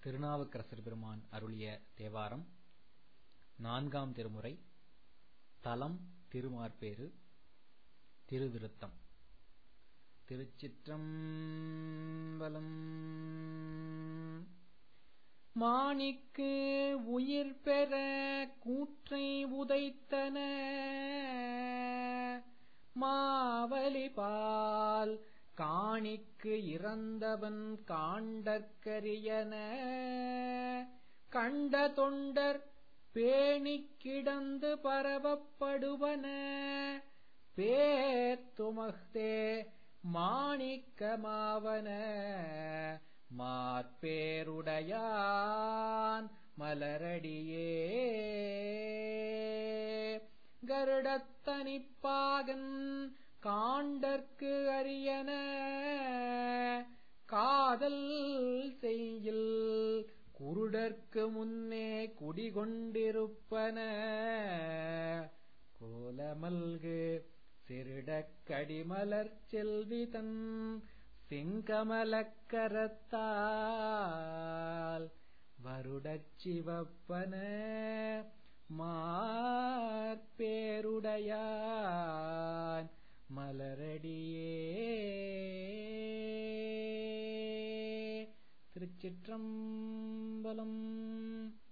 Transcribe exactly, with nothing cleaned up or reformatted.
திருநாவுக்கரசர் பெருமான் அருளிய தேவாரம் நான்காம் திருமுறை. தலம் திருமார்பேறு. திருவிருத்தம். திருச்சிற்றம்பலம். மாணிக்கு உயிர் பெற கூற்றை உதைத்தன மாவலிபால் காணிக்கு இறந்தவன் காண்டற்கரியன கண்ட தொண்டர் பேணிக் கிடந்து பரவப்படுவன பேர்த்துமஃதே மாணிக்கமாவன மார்பேருடையான் மலரடியே. கருடத்தனிப்பாகன் காண்டற்கு அரியன காதல் செய்யில் குருடர்க்கு முன்னே குடிகொண்டிருப்பன கோலமல்கு சிறுடக்கடிமலர் செல்விதன் செங்கமலக்கரத்தால் வருடச் சிவப்பன மார்பேருடையான் மலரடியே. திருச்சிற்றம்பலம்.